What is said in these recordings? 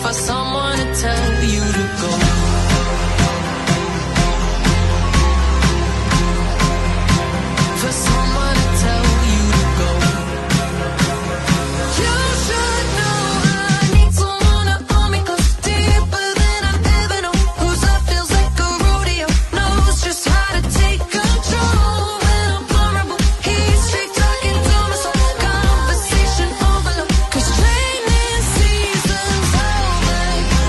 for someone to tell you to go. For someone to tell you to go. You should know I need someone to hold me close, deeper than I've ever known. Whose love feels like a rodeo, knows just how to take control. When I'm vulnerable, he's straight talking to my soul. Conversation overload, 'cause training season's over.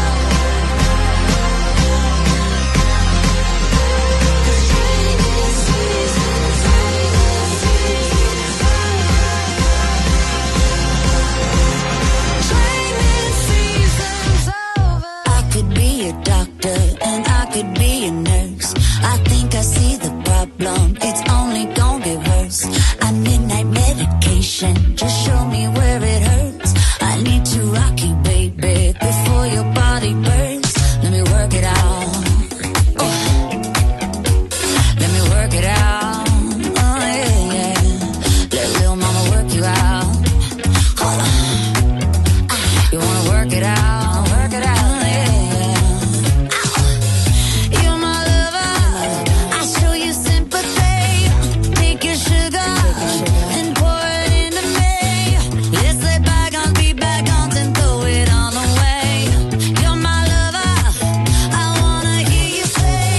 I could be a doctor and I could be a nurse. I think I see the problem, it's only gonna get worse. I midnight medication, just show me where it hurts. I need to rock you, baby, before your body bursts. Let me work it out. Oh. Let me work it out. Oh yeah, yeah. Let little mama work you out. Hold on. You wanna work it out? Work it out, yeah, yeah. You're my lover. I show you sympathy. Take your sugar and pour it into me. Let's let bygones be bygones and throw it all away. You're my lover. I wanna hear you say,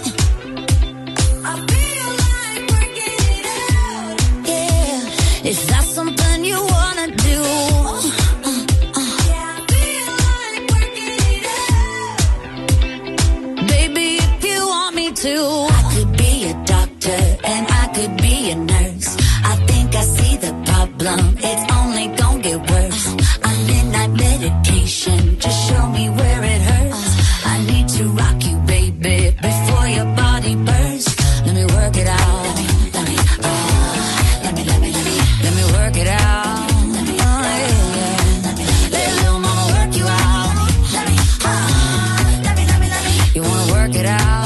I feel like working it out. Yeah, is that something you wanna do? Baby, if you want me to, I could be a doctor and I could be a nurse. I think I see the problem, it's only gonna get worse. I'm midnight medication, just show me where it hurts. I need to rock you, baby, before your body bursts. Let me work it out. Let me work it out. Oh, yeah, yeah. Let little mama work you out. You wanna work it out?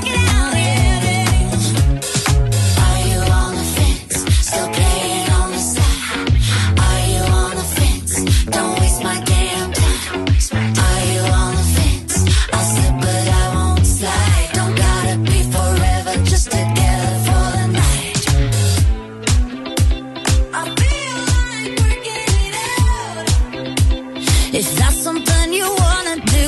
Are you on the fence? Still playing on the side? Are you on the fence? Don't waste my damn time. Are you on the fence? I'll slip but I won't slide. Don't gotta be forever, just together for the night. I feel like working it out. Is that something you wanna do?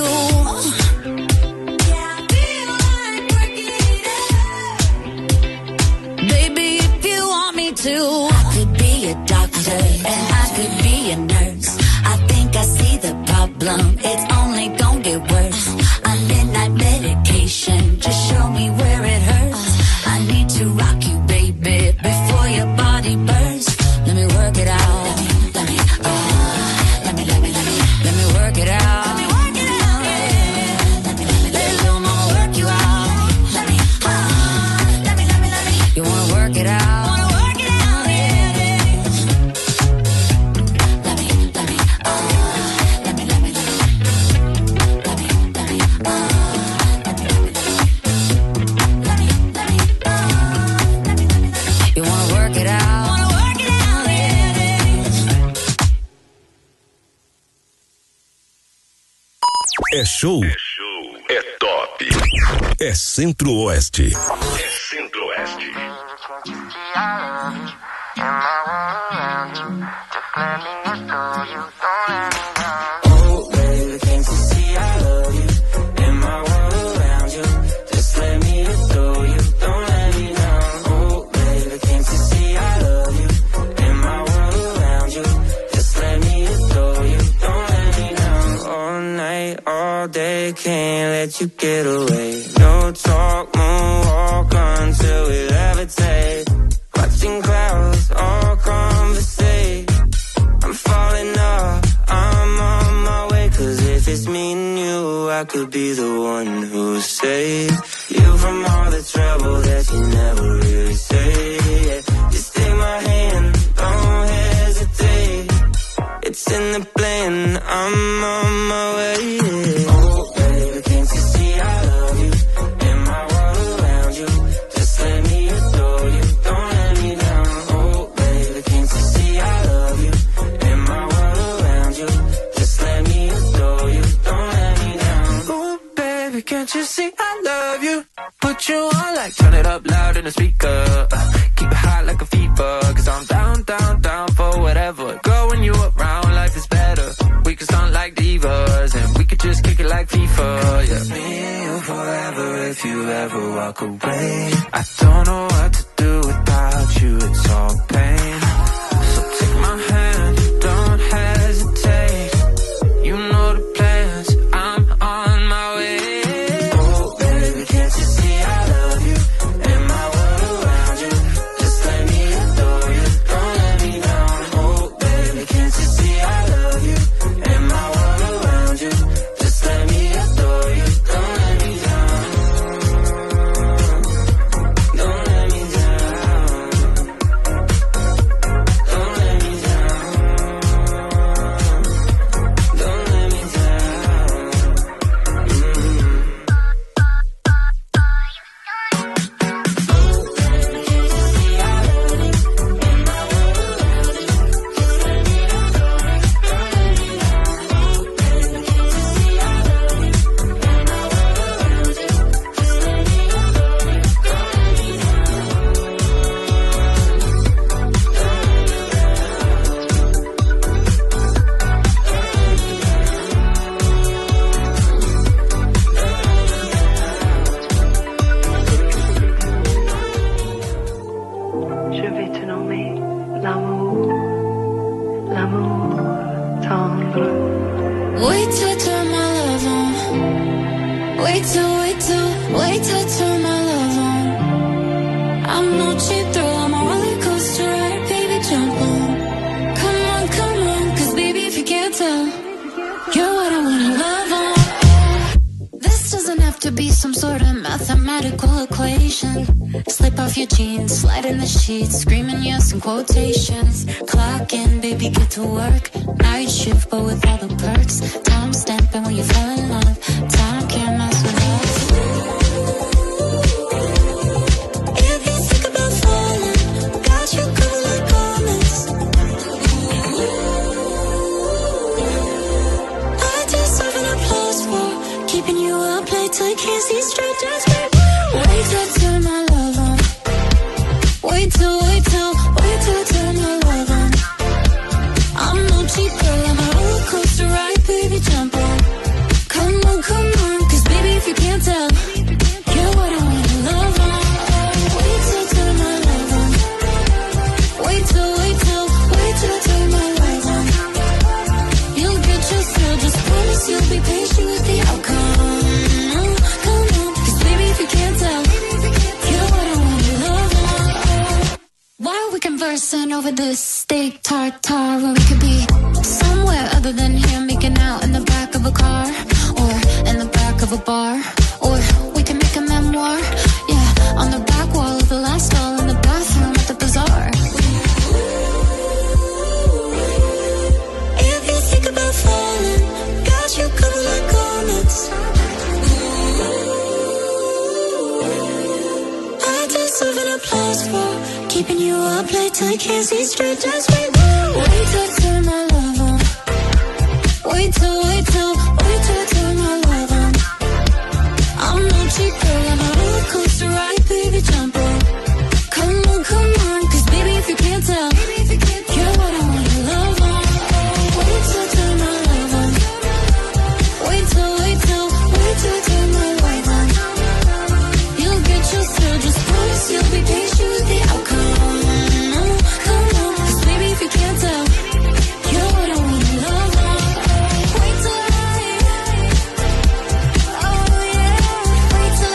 Baby, if you want me to, I could be a doctor and I could be a nurse. I think I see the problem, it's only gonna get worse. I'm midnight medication, just show me where it hurts. I need to rock you, baby, before your body bursts. Let me work it out. Let me work it out. Let little mama work you out. You wanna work it out? You wanna work it out? É show. É top. É Centro-Oeste. É Centro-Oeste. Oh, baby, can't you see I love you? In my world around you, just let me adore you. Don't let me down. Oh, baby, can't you see I love you? In my world around you, just let me adore you. Don't let me down. All night, all day, can't let you get away. No talk, moonwalk until we levitate. Watching clouds, all conversate. I'm falling off, I'm on my way. 'Cause if it's me and you, I could be the one who saves you from all the trouble that you never really say. Just take my hand, don't hesitate. It's in the plan, I'm on my way. Oh, baby, can't you see I love you? In my world around you, just let me adore you. Don't let me down. Oh, baby, can't you see I love you? In my world around you, just let me adore you. Don't can't you see I love you? Put you on like turn it up loud in the speaker. Keep it hot like a fever, cause I'm down, down, down for whatever. Girl, when you around, life is better. We can stunt like divas, and we could just kick it like FIFA, yeah. Me and you forever, if you ever walk away. I don't know what to do without you, it's all pain. So take my hand, don't hesitate. You know the plans, I'm on my way. Oh baby, can't you see I love you? And my world around you. Just let me adore you, don't let me down. Oh baby, can't you see I love you? And my world around you. Just let me adore you, don't let me down. Don't let me down. Don't let me down. Don't let me Je vais te nommer l'amour, l'amour tendre. Wait till I turn my love on. Wait till I turn my love on. I'm no cheap thrill, I'm a roller coaster ride, baby, jump on. Come on, cause baby, if you can't tell, you're what I wanna love on. This doesn't have to be some sort of mathematical equation. Slip off your jeans, slide in the sheets, screaming yes in quotations. Clock in, baby, get to work. Night shift, but with all the perks. Time stamping when you fall in love. Time can't mess with us. If you think about falling, got you covered like garments. I deserve an applause for keeping you up late till you can't see straight. Just wait till I turn my love on. Wait till I turn my love on. I'm no cheap girl, I'm a roller coaster ride, baby, jump on. Come on, cause baby, if you can't tell, you're what I wanna love on. Wait till I turn my love on. Wait till I turn my love on. You'll get your thrill, just promise you'll be patient with the outcome. Come on, cause baby, if you can't tell, you're what I wanna love on. Why are we conversing over this steak tartare when we could be somewhere other than here, making out in the back of a car or in the back of a bar, or we can make a memoir, yeah, on the back wall of the last stall in the bathroom at the bazaar. If you think about falling, got you covered like garments. I deserve an applause for keeping you up late till I can't see straight. Just wait till I turn my love on. Wait till I turn my love on. I'm no cheap girl, I'm a roller coaster ride, baby, jump on. Come on, cause baby, if you can't tell, you're what I wanna love on. Wait till I turn my love on. Wait till I turn my love on. You'll get your thrill, just promise you'll be patient with the outcome. Come on, cause baby, if you can't tell, you're what I wanna love on. Wait till oh yeah, wait till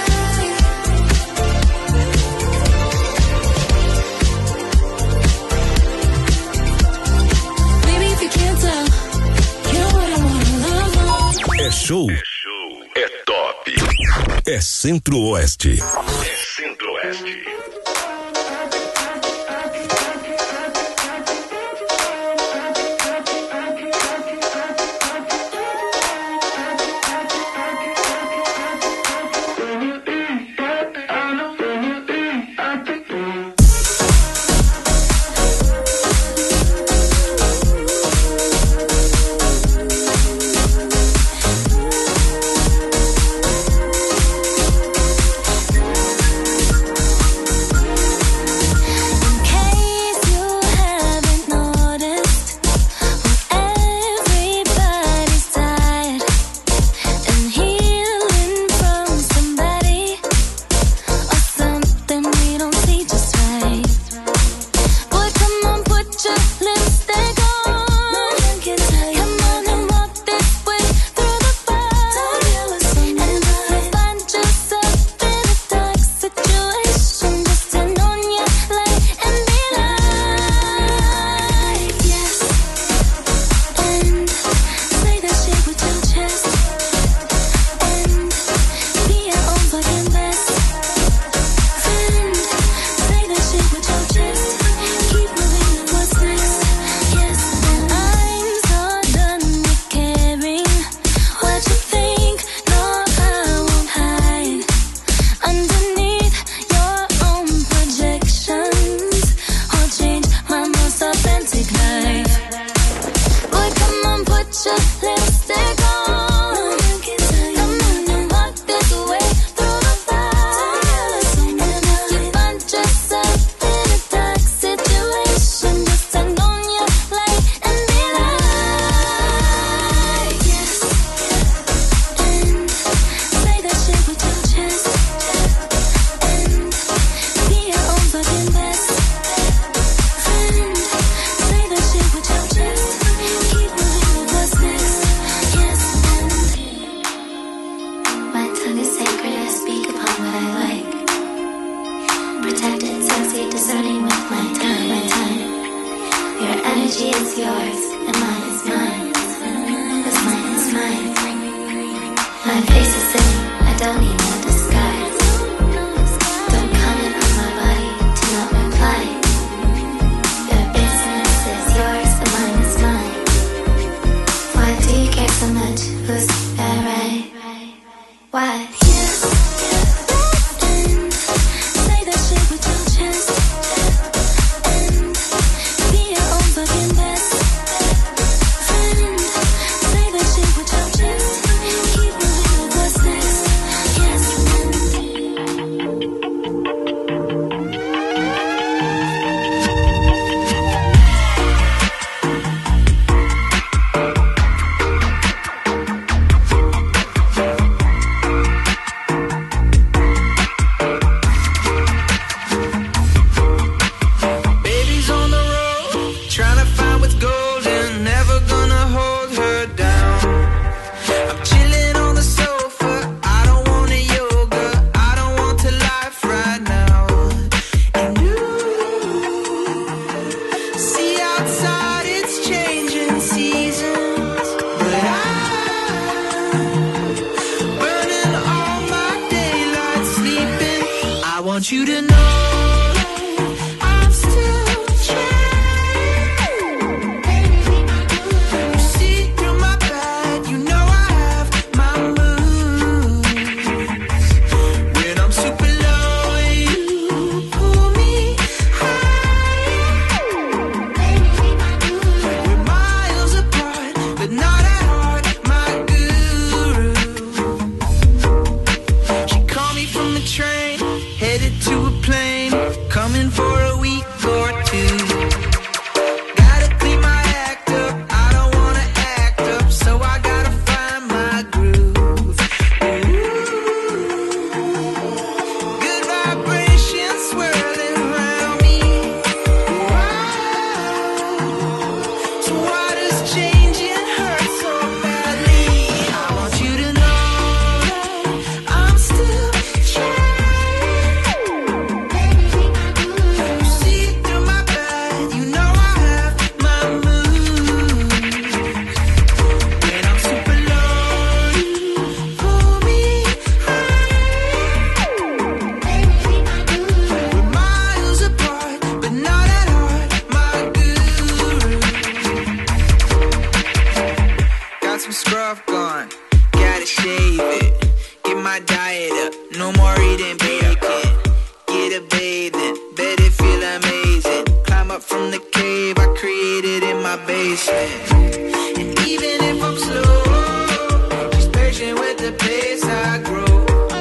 baby, if you can't tell, you're what I wanna love on. É show, é top, é Centro-Oeste. É Centro-Oeste. put your lipstick on. Come on and walk this way through the fire. And if you find yourself in a dark situation, just turn on your light and be like, yes. And say that shit with your chest. And be your own fucking best friend. Say that shit with your chest. Keep moving with what's next. Yes, and my tongue is sacred. I speak upon what I like. Protected, sexy, discerning with my time, my time. Your energy is yours, and mine is mine. 'Cause mine is mine. My face is sitting, I don't need no disguise. Don't comment on my body, do not reply. Your business is yours, and mine is mine. Why do you care so much? Who's that right? Why? Yes. And say that shit with your chest. And be your own fucking best friend. Say that shit with your chest. Keep moving with what's next. Yes. Baby's on the road, trying to find what's golden, never gonna hold her down. I'm chilling on the sofa, I don't want a yoga, I don't want to life right now. And see outside it's changing seasons, but I'm burning all my daylight sleeping. I want you to know I'm still trying. You see through my bad, you know I have my moods. When I'm super low, you pull me high. We're miles apart, but not at heart, my guru. She called me from the train, headed to a plane, coming for a week or two. Gotta clean my act up, I don't wanna act up, so I gotta find my groove. Good vibrations swirling around me. So why does changing hurt so badly? I want you to know that I'm still trying. You see through my bad, you know I have my moods. When I'm super low, you pull me high. We're miles apart, but not at heart, my guru. Got some scruff gone, gotta shave it. Get my diet up, no more eating bacon. Get a bathing, bet it feel amazing. Climb up from the cave I created in my basement. And even if I'm slow, she's patient with the pace I grow.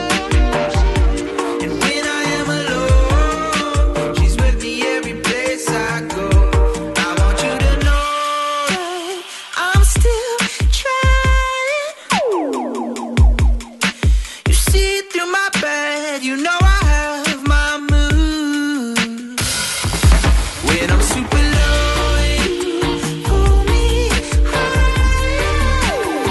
And when I am alone, she's with me every place I go. I want you to know that I'm still trying. You see through my bad, you know I have my moods. When I'm super low, you pull me high.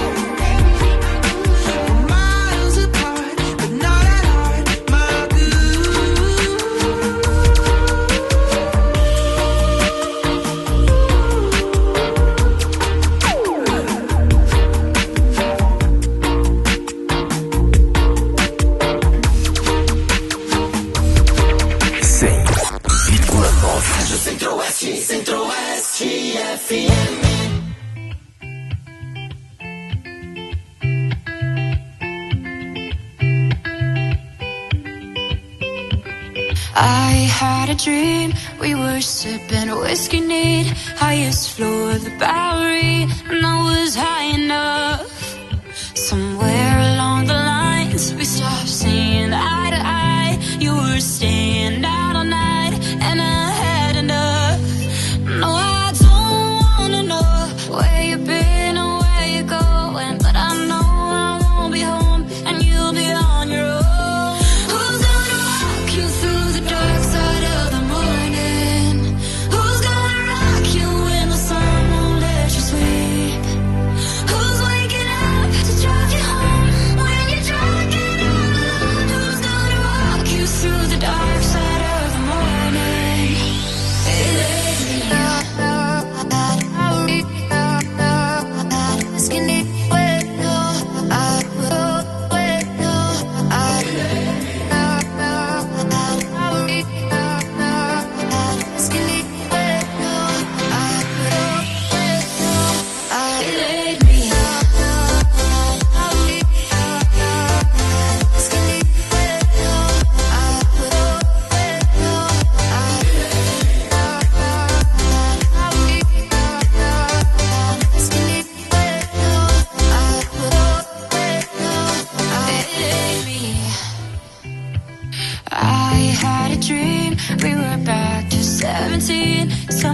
We're miles apart, but not at heart, my Centro-Oeste FM. I had a dream, we were sipping whiskey neat, highest floor of the Bowery, and I was high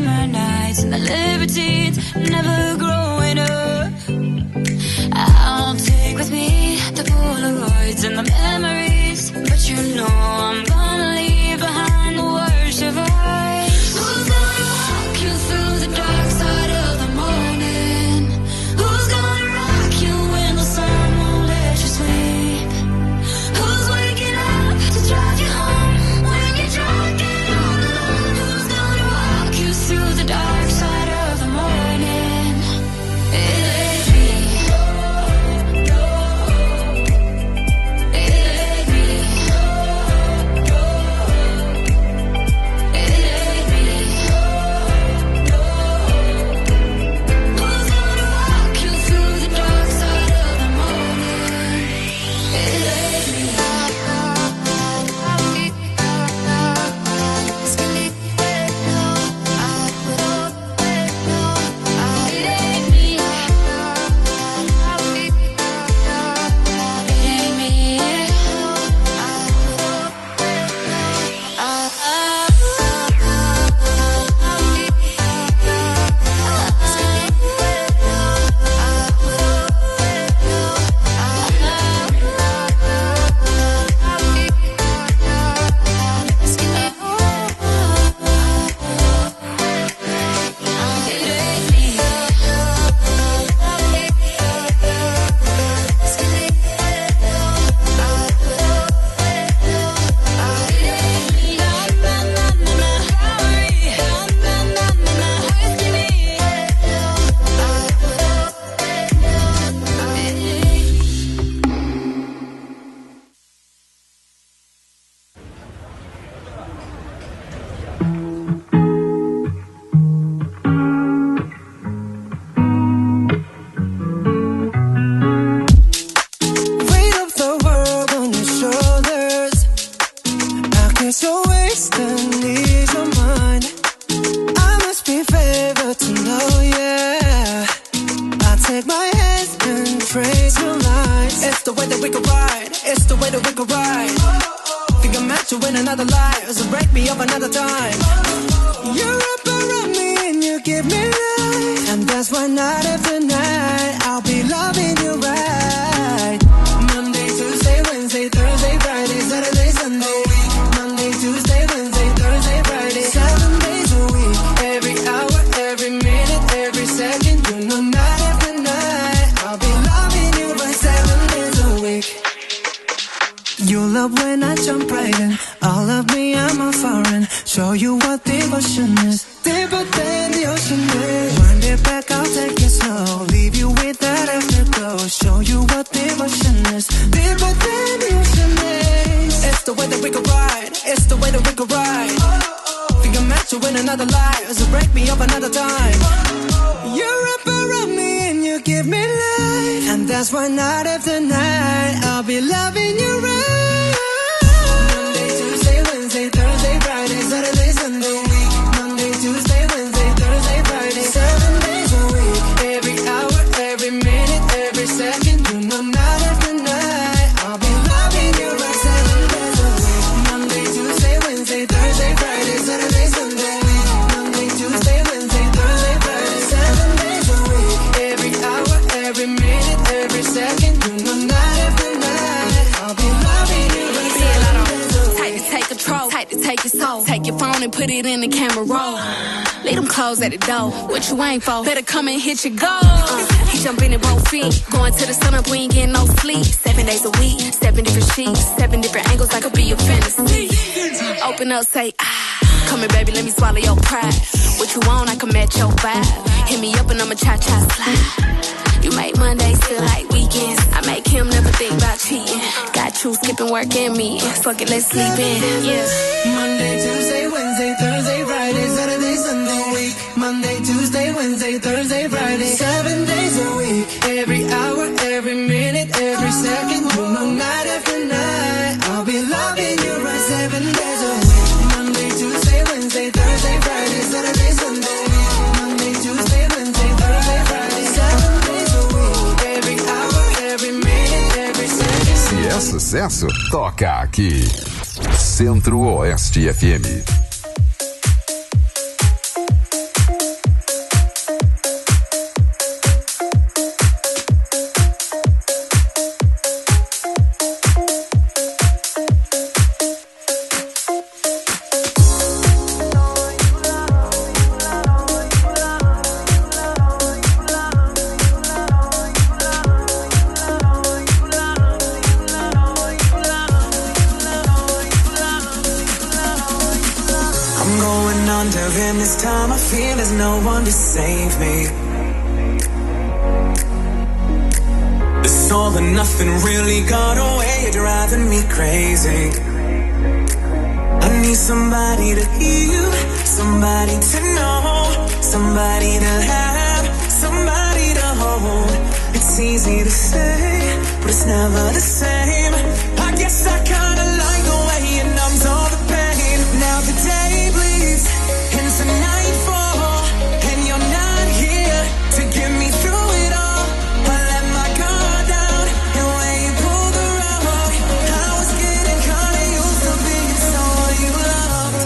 summer nights and the libertines, never growing up. I'll take with me the Polaroids and the memories, but you know I'm gonna leave behind the worst of us. Who's gonna walk you through the dark side of the morning? Who's gonna rock you when the sun won't let you sleep? Who's waking up to drive you home when you're drunk and all alone? Who's gonna walk you through the dark side of the morning? It ain't me. At the door, what you ain't for? Better come and hit your goal. He jumping in both feet, going to the sun up, we ain't getting no sleep. 7 days a week, 7 different sheets, 7 different angles, I could be your fantasy. Open up, say ah, come here, baby, let me swallow your pride. What you want, I can match your vibe. Hit me up and I'ma cha-cha slide. You make Mondays feel like weekends. I make him never think about cheating. Got you skipping work and me. Fuck it, let's sleep in. Yeah. Monday, Tuesday, Wednesday, Thursday, Friday, Saturday, Sunday, week. Monday, Tuesday, Wednesday, Thursday, Friday, 7 days a week. Every hour, every minute, every second. You know, night after night, I'll be loving you right 7 days a week. Monday, Tuesday, Wednesday, Thursday, Friday, Saturday, Sunday, week. Monday, Tuesday, Wednesday, Thursday, Friday, 7 days a week. Every hour, every minute, every second. Se é sucesso, toca aqui. Centro-Oeste FM. And this time I feel there's no one to save me. This all and nothing really got away, you're driving me crazy. I need somebody to hear, somebody to know, somebody to have, somebody to hold. It's easy to say, but it's never the same. I guess I kinda like the way it numbs all the pain. Now the day bleeds into nightfall, and you're not here to get me through it all. I let my guard down, and when you pulled the rug, I was getting kinda used to being someone you loved.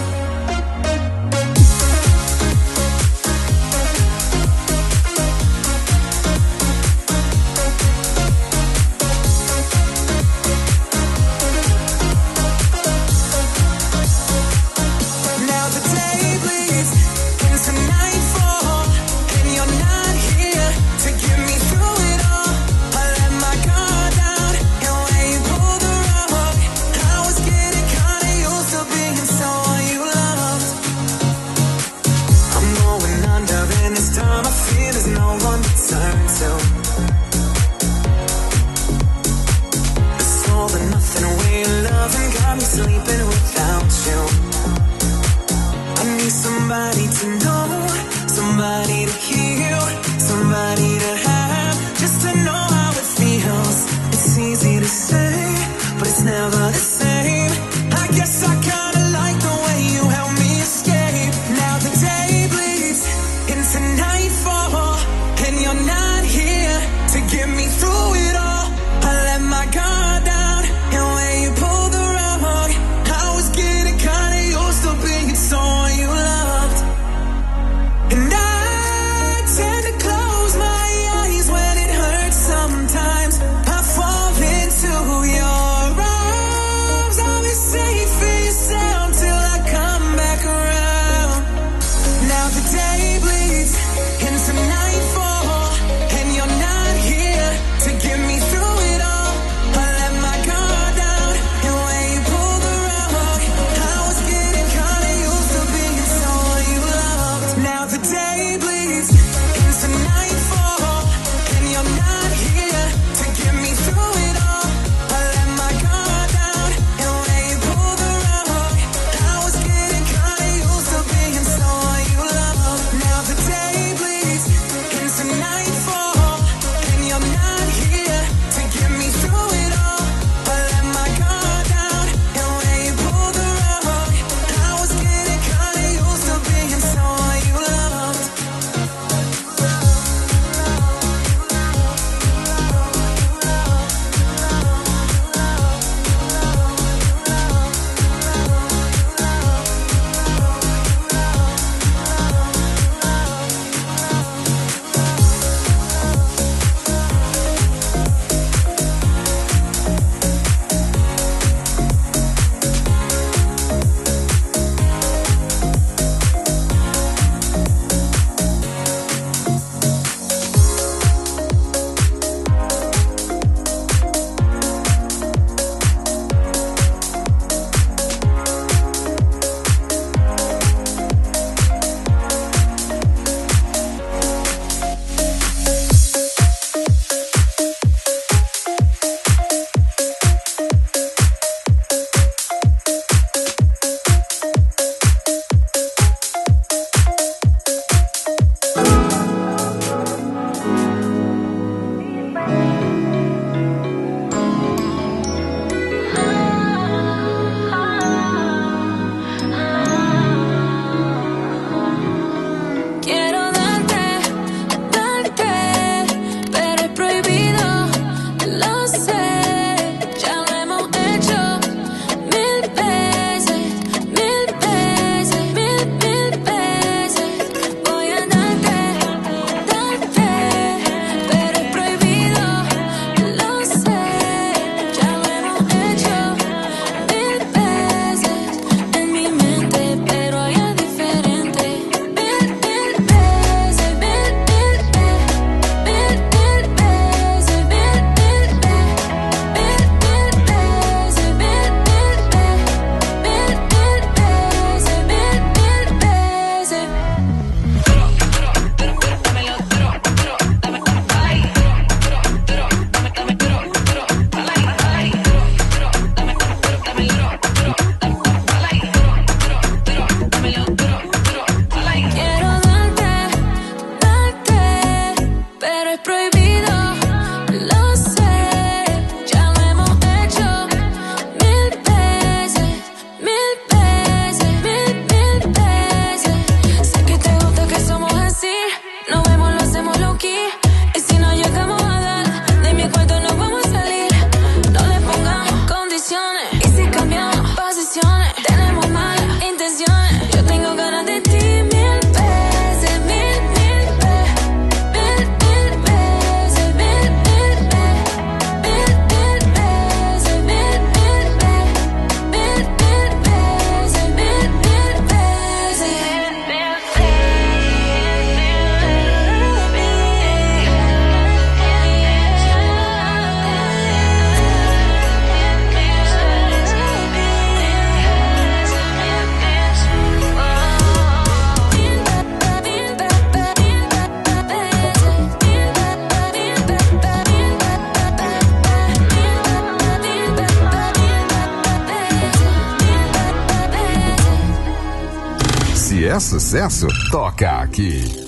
É sucesso? Toca aqui.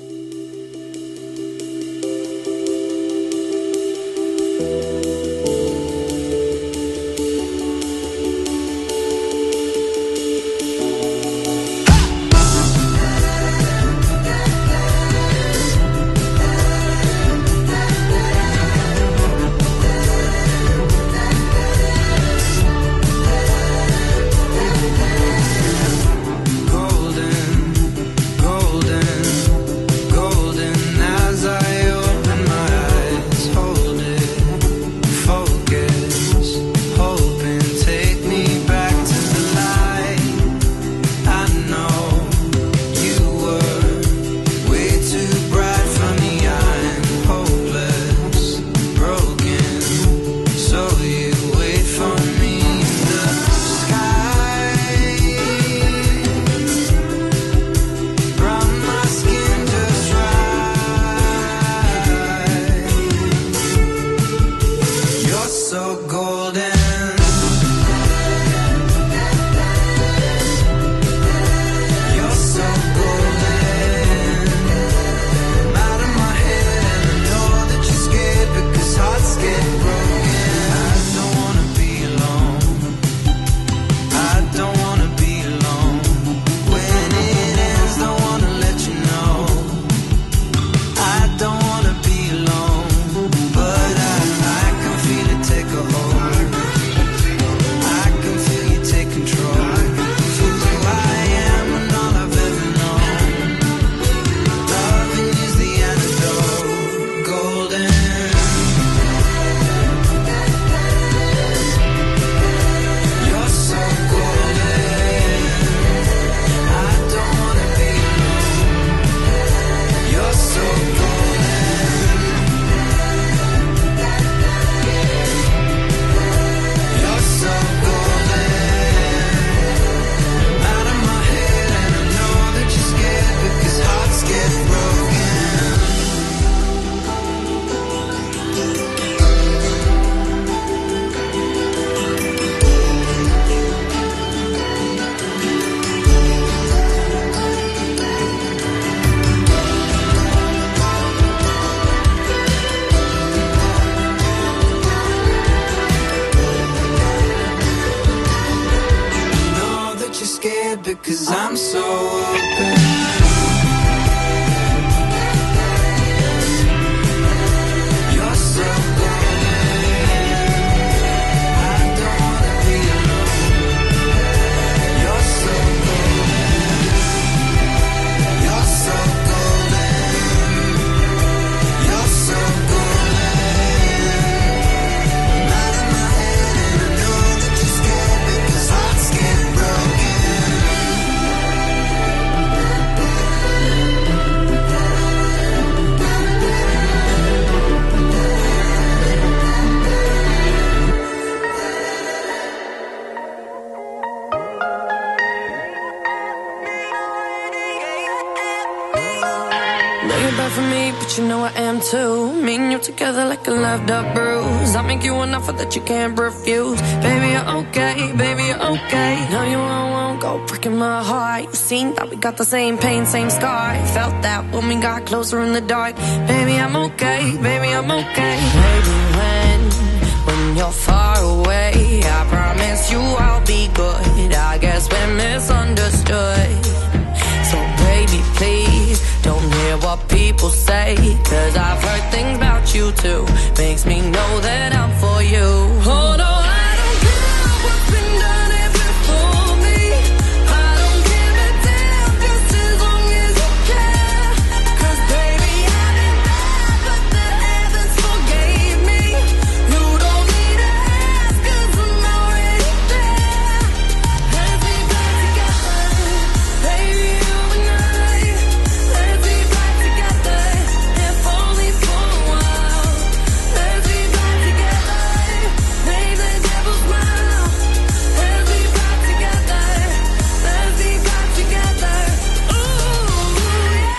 Cause I'm so open. You're so golden. I don't wanna be alone. You're so golden. You're so golden. You're so golden. I'm out of my head and I know that you're scared because hearts get broken. Know you're bad for me, but you know I am too. Me and you together like a loved up bruise. I make you an offer that you can't refuse. Baby, you're okay, baby, you're okay. No, you won't go breaking my heart. You seen that we got the same pain, same scar. Felt that when we got closer in the dark. Baby, I'm okay, baby, I'm okay. Baby, when you're far away, I promise you I'll be good. I guess we're misunderstood. So baby, please, don't hear what people say, 'cause I've heard things about you too. Makes me know that I'm for you. Oh no, I don't care what's been done here before me. I don't give a damn, just as long as you care. 'Cause baby, I've been bad, but the heavens forgave me. You don't need to ask, 'cause I'm already there. Let's be back together, baby, you and I. Let's be back together, if only for a while. Let's be back together, make the devil smile. Let's be back together, let's be back together. Ooh, yeah.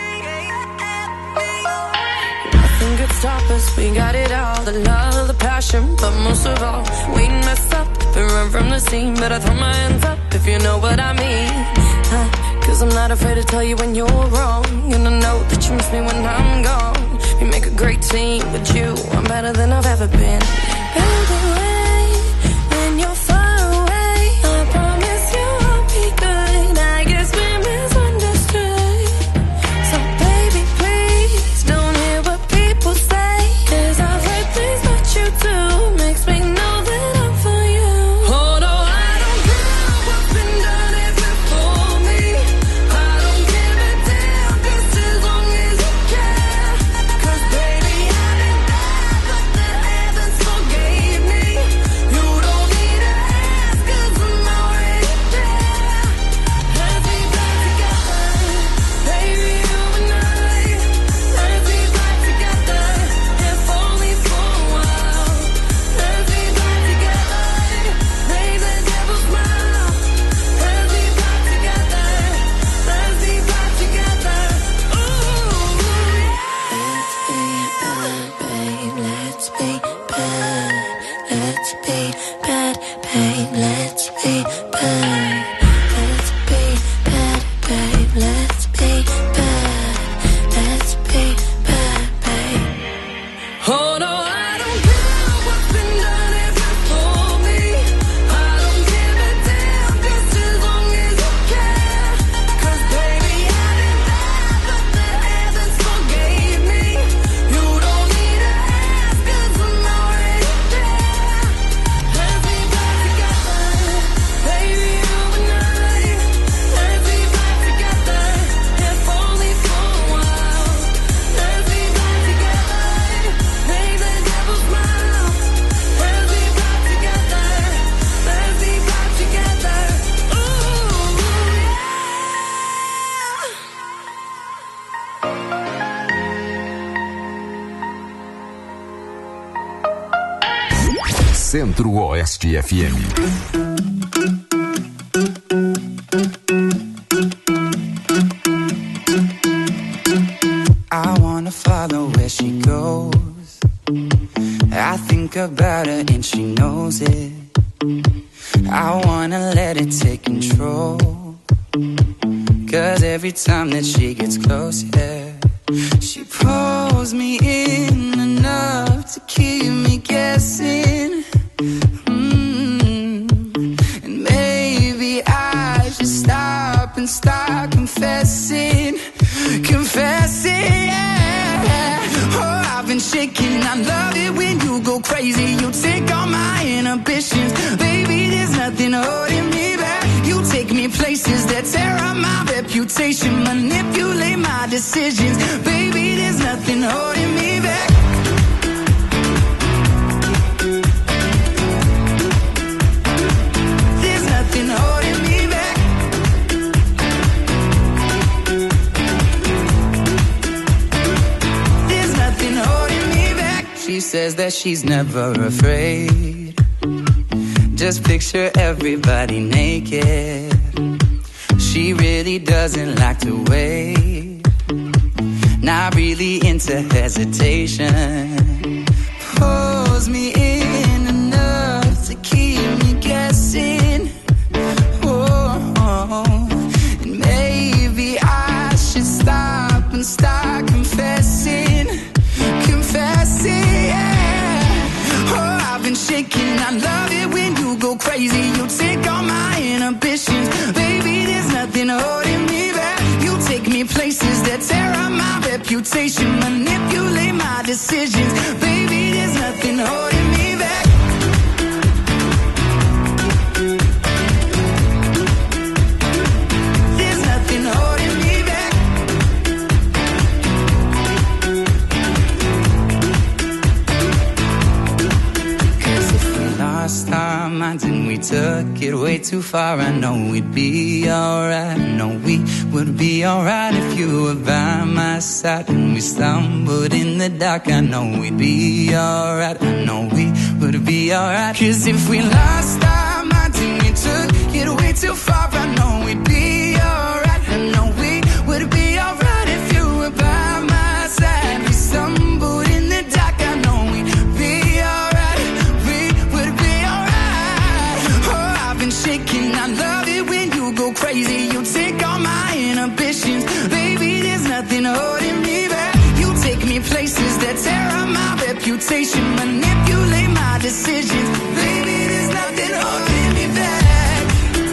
Nothing could stop us, we got it all. The love, the passion, passion, but most of all, we messed up and run from the scene. But I throw my hands up if you know what I mean. Cause I'm not afraid to tell you when you're wrong, and I know that you miss me when I'm gone. We make a great team, with you I'm better than I've ever been. Baby, when you're far away, I promise you I'll be good. I guess we're misunderstood. So baby, please don't hear what people say, cause I've heard things about you too. Makes me know that I'm for you. Oh no, I don't care what's been done if it's for me. I don't give a damn, just as long as you care. Cause baby, I've been bad, but the heavens forgave me. You don't need to ask, cause I'm already there. Let's be back together, baby, you and I. Let's be back together, if only for a while. Let's be back together, make the devil smile. Let's be back together, let's be back together. Ooh. Let's be bad, babe, let's be bad. Let's be bad, babe, let's be bad. Let's be bad, babe, let's be bad. Let's be bad, babe. Oh no, I don't care what's been done if it's for me. I don't give a damn, just as long as you care. Cause baby, I've been bad, but the heavens forgave me. You don't need to ask, cause I'm already there. Let's be back together, baby, you and I. Let's be back together, if only for a while. Let's be back together, make the devil smile. Let's be back together, let's be back together. Centro-Oeste FM. I wanna follow where she goes. I think about her and she knows it. I wanna let it take control. Cause every time that she gets close, yeah, she pulls me in enough to keep me guessing. And maybe I should stop and start confessing. Confessing, yeah. Oh, I've been shaking. I love it when you go crazy. You take all my inhibitions. Baby, there's nothing holding me back. You take me places that tear up my reputation. Manipulate my decisions. Baby, there's nothing holding me back. There's nothing holding me back. There's nothing holding me back. She says that she's never afraid. Just picture everybody naked. She really doesn't like to wait. Not really into hesitation. Pulls me in enough to keep me guessing. Oh, and maybe I should stop and start confessing. Confessing, yeah. Oh, I've been shaking. I love it when you go crazy. You take all my inhibitions. Baby, there's nothing holding me back. You take me places that tear up my reputation. Manipulate my decisions. Baby, there's nothing holding me back. There's nothing holding me back. Cause if we lost our minds and we took it way too far, I know we'd be alright. I know we would be alright if you were by my side. And we stumbled in the dark, I know we'd be alright. I know we would be alright. Cause if we lost our minds and we took it way too far, I know we'd be alright. I know we would be alright if you were by my side. We stumbled in the dark, I know we'd be alright. conversation, manipulate my decisions. Baby, there's nothing holding me back.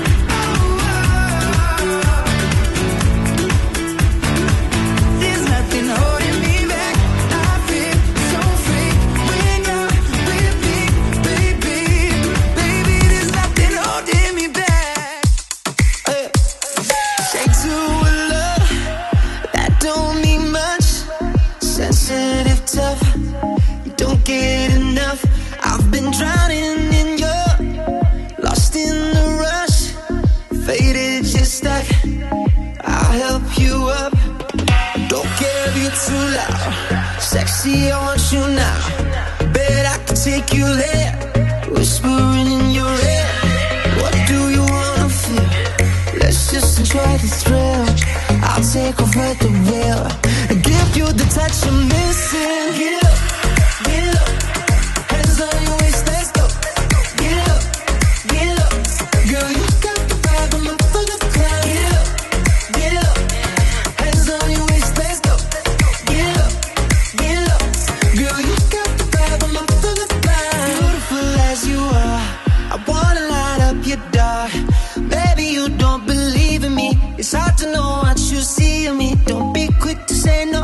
There's nothing holding me back. I feel so free when you're with me, baby. Baby, there's nothing holding me back. Straight to a love that don't need much. Sensitive, tough, you don't get enough. I've been drowning in your, lost in the rush, faded, just stuck. I'll help you up. Don't care if you're too loud. Sexy, I want you now. Bet I can take you there. Whispering in your ear. What do you wanna feel? Let's just enjoy the thrill. I'll take over the wheel and give you the touch you're missing. Get up, get up. Hands on your waist, let's go. Get up, get up. Girl, you got the vibe, I'm up for the climb. Get up, get up. Hands on your waist, let's go. Get up, get up. Girl, you got the vibe, I'm up for the climb. Beautiful as you are, I wanna light up your dark. Maybe you don't believe in me. It's hard to know what you see in me. Don't be quick to say no.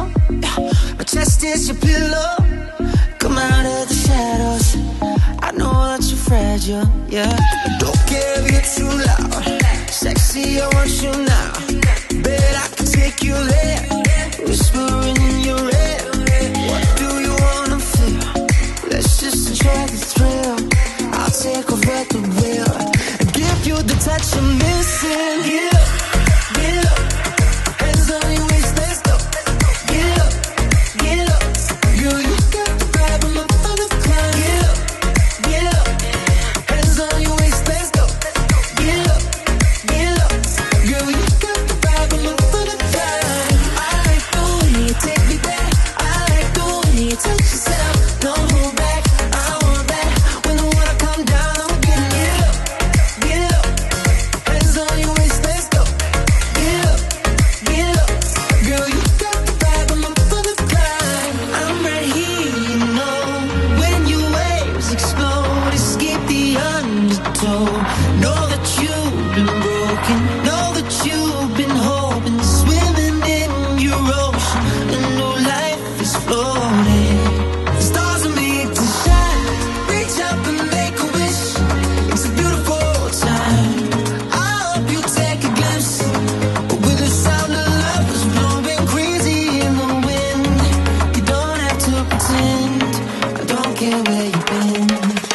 My chest is your pillow. Come out of the shadows. I know that you're fragile, yeah. Don't care if you're too loud. Sexy, I want you now. Bet I can take you there. Whispering in your ear. What do you wanna feel? Let's just enjoy the thrill. I'll take over the wheel and give you the touch you're missing. Get up, get up. Hands on your waist, let's go. Get up, get up. Girl, you got the vibe, I'm up for the climb. Get up, get up. Hands on your waist, let's go. Get up, get up. Girl, you got the vibe, I'm up for the climb. I like the way you take me back. I like the way you touch yourself. Don't hold back, I want that. When the water come down, I'm getting it up, get up. Hands on your waist, let's go. Get up, get up. Girl, you got the vibe, I'm up for the climb. I'm right here, you know. When your waves explode, escape the undertow. Know that you've been broken. Know that you've been hoping. Swimming in your ocean. A new life is floating. Stars are made to shine. Reach up and make a wish. It's a beautiful time. I hope you take a glimpse. With the sound of love is blowing crazy in the wind. You don't have to pretend. I don't care where you've been.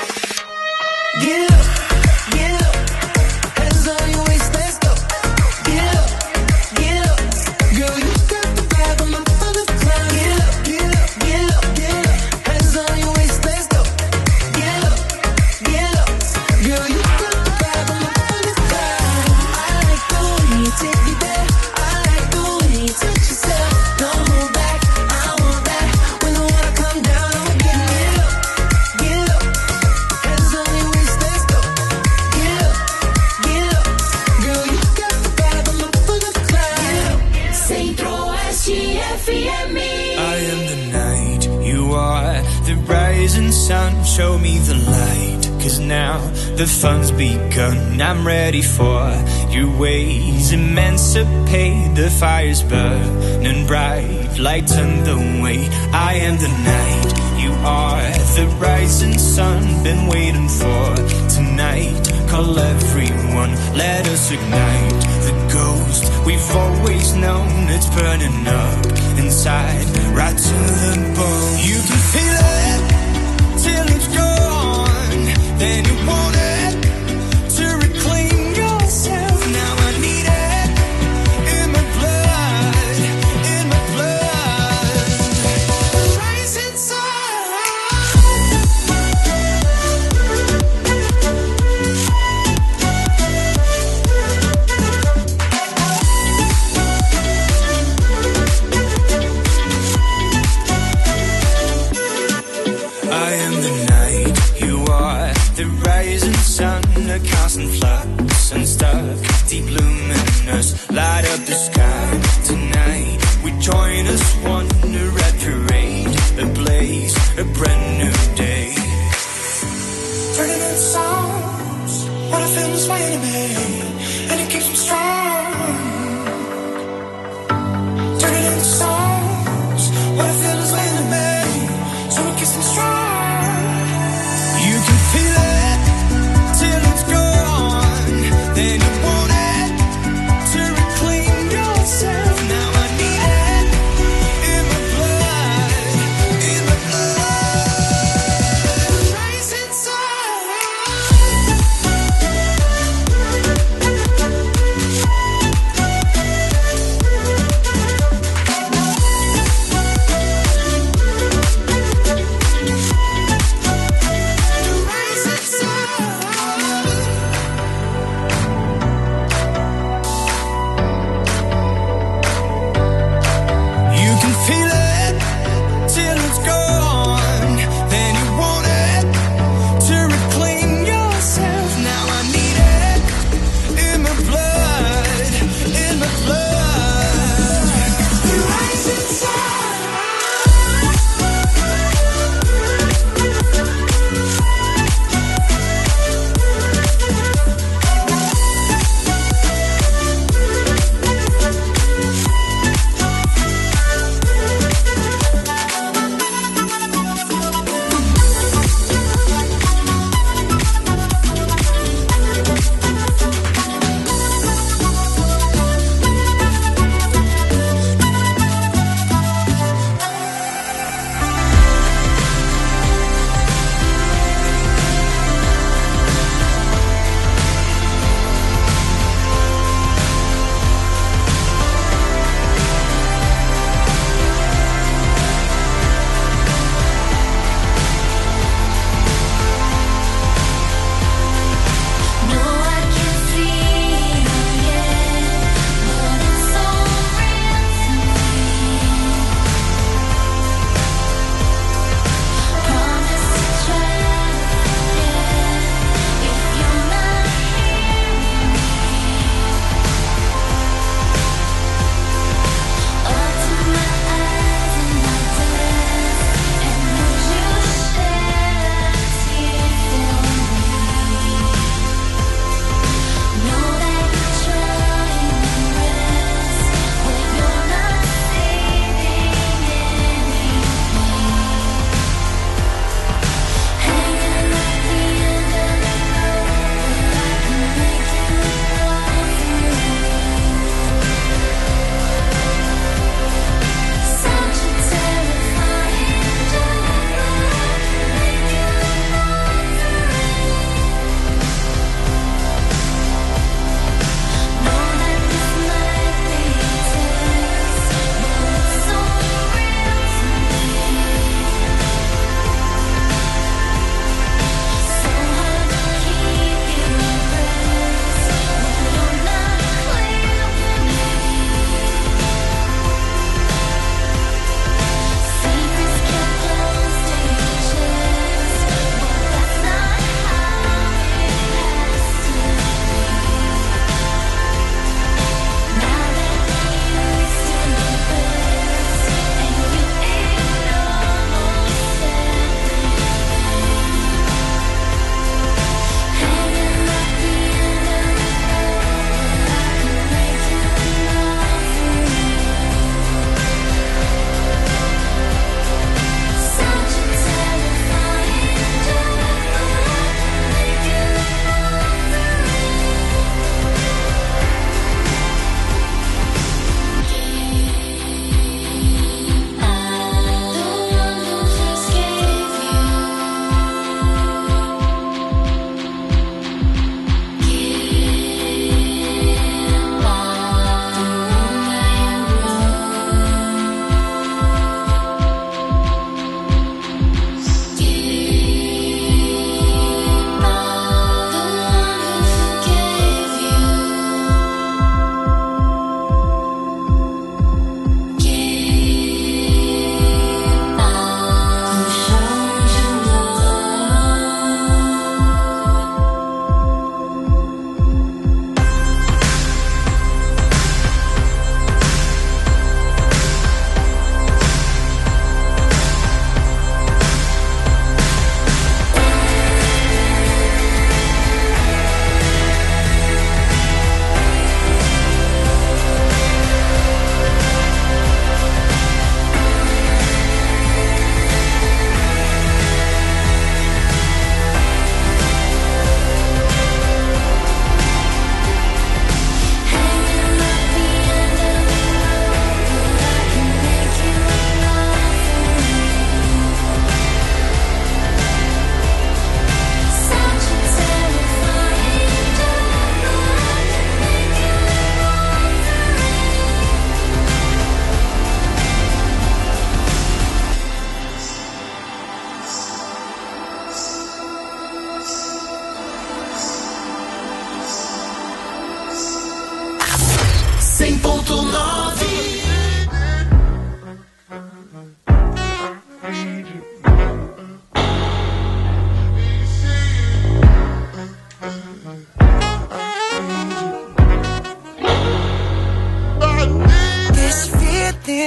Get up, get up. Hands on your waist, let's go. Get up, get up. Girl, you got the vibe, I'm up for the climb. Get up, get up, get up, get up. Hands on your waist, let's go. Get up, get up. Girl, you got the vibe, I'm up for the climb. I like the way you take me there. I like the way you touch yourself. Don't hold back, I want that. When the water come down, I'm getting it up, get up. Hands on your waist, let's go. Get up, get up. Girl, you got the vibe, I'm up for the climb. Centro-Oeste FM. I am the night, you are the rising sun. Show me the light, 'cause now the fun's begun. I'm ready for your ways, emancipate. The fire's burning bright, lighten the way. I am the night, you are the rising sun. Been waiting for tonight, call everyone, let us ignite the ghost we've always known. It's burning up inside, right to the bone. You can feel it till it's gone, then you want it to reclaim yourself. Now I need it in my blood, in my blood. Rising sun. I am the night, you are the rising sun. A constant flux and stuck, deep luminous. Light up the sky tonight. We join as one, a red parade, a blaze, a brand new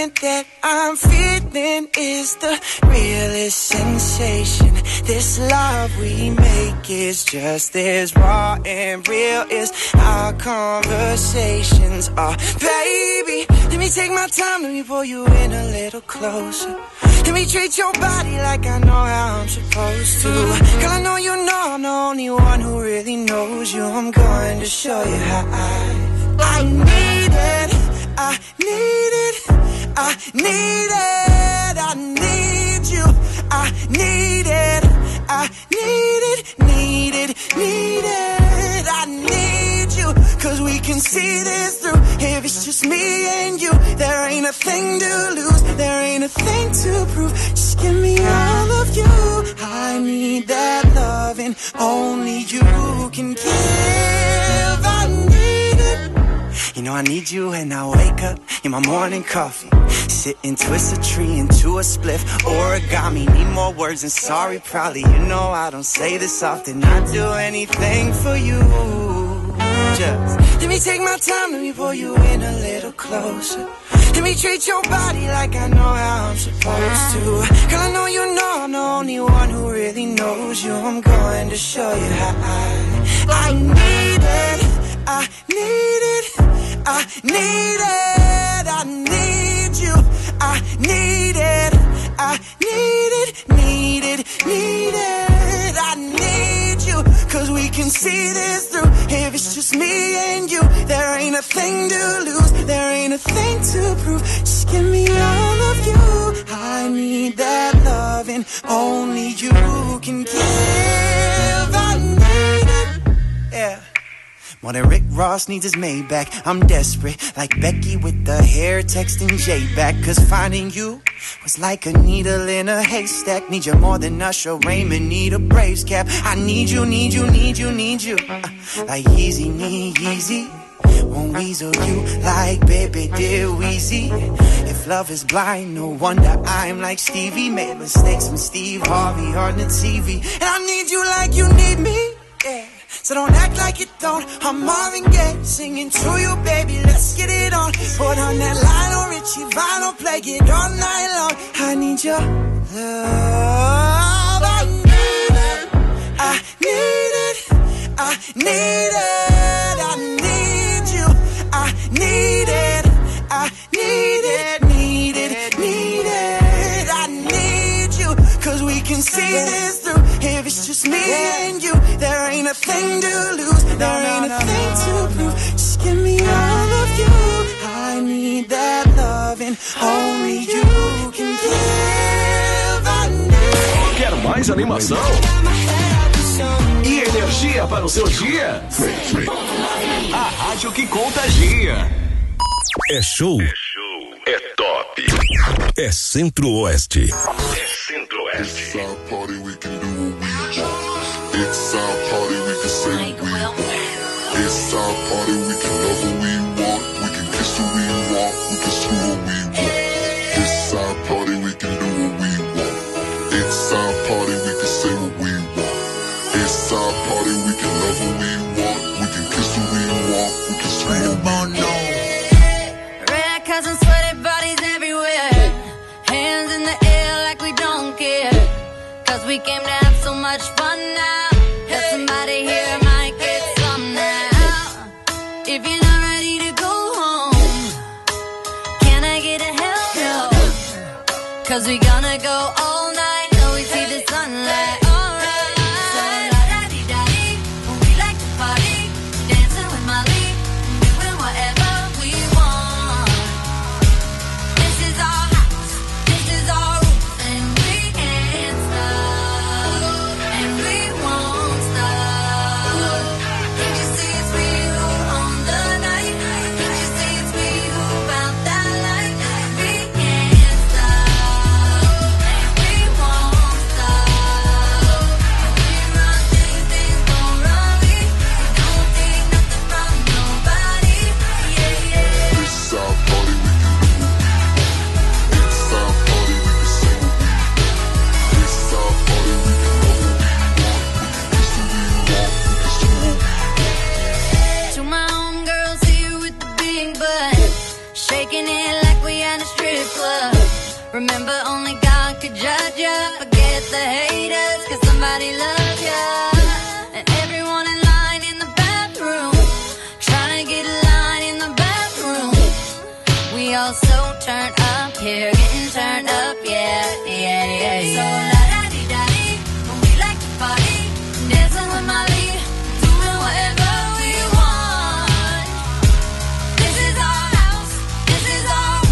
feeling that I'm feeling is the realest sensation. This love we make is just as raw and real as our conversations are. Baby, let me take my time, let me pull you in a little closer. Let me treat your body like I know how I'm supposed to. Girl, I know you know I'm the only one who really knows you. I'm going to show you how I need it, I need it, I need it, I need you, I need it, I need it, need it, need it, I need you. Cause we can see this through. If it's just me and you, there ain't a thing to lose, there ain't a thing to prove. Just give me all of you. I need that loving only you can give. I need it. You know I need you when I wake up in my morning coffee. Sit and twist a tree into a spliff. Origami, need more words than sorry probably. You know I don't say this often. I'd do anything for you. Just let me take my time, let me pull you in a little closer. Let me treat your body like I know how I'm supposed to. Girl, I know you know I'm the only one who really knows you. I'm going to show you how I need it, I need it, I need it, I need you, I need it, I need it, need it, need it, I need you. Cause we can see this through. If it's just me and you, there ain't a thing to lose, there ain't a thing to prove. Just give me all of you. I need that loving only you can give. I need it, yeah. More than Rick Ross needs his Maybach. I'm desperate, like Becky with the hair texting Jay back. Cause finding you was like a needle in a haystack. Need you more than Usher Raymond need a Braves cap. I need you, need you, need you, need you. Like Yeezy, need Yeezy. Won't weasel you like baby did Weezy. If love is blind, no wonder I'm like Stevie. Made mistakes from Steve Harvey on the TV. And I need you like you need me, yeah. So don't act like you don't. I'm Marvin Gaye singing to you, baby. Let's get it on. Put on that Lionel Richie vinyl, play it all night long. I need your love. I need it, I need it, I need it, I need you, I need it, I need it, need it, need it, I need you. Cause we can see this through. If it's just me and you, there ain't a thing to lose, there ain't a thing to prove. Just give me all of you. I need that loving only you can give. I need. Quer mais animação? E energia para o seu dia? A rádio que contagia. É show. É top. É Centro-Oeste. It's our party, we can do what we want. It's our party, we can say what we want. It's our party, we can love what we want. We can kiss who we want, we can screw what we want. It's our party, we can do what we want. It's our party, we can say what we want. It's our party, we can love what we want. We can kiss who we want, we can screw what we want. Red cups and sweaty bodies everywhere. Hands in the air like we don't care. Cause we came to have so much fun now. That somebody here might get some now. If you're not ready to go home, can I get a hell no? Cause we gonna go all night till we see the sunlight. Alright. So la-da-dee-da-dee, we like to party. Dancing with Molly, doing whatever we want. This is our house, this is our roots, and we can't stop, and we won't stop. Can't you see it's we who own the night? Can't you see it's we who found that light? We can't stop, and we faking it like we at a strip club. Remember, only God could judge ya. Forget the haters, cause somebody loves ya. And everyone in line in the bathroom, trying to get a line in the bathroom. We all so turned up here, getting turned up, yeah, yeah, yeah, yeah. So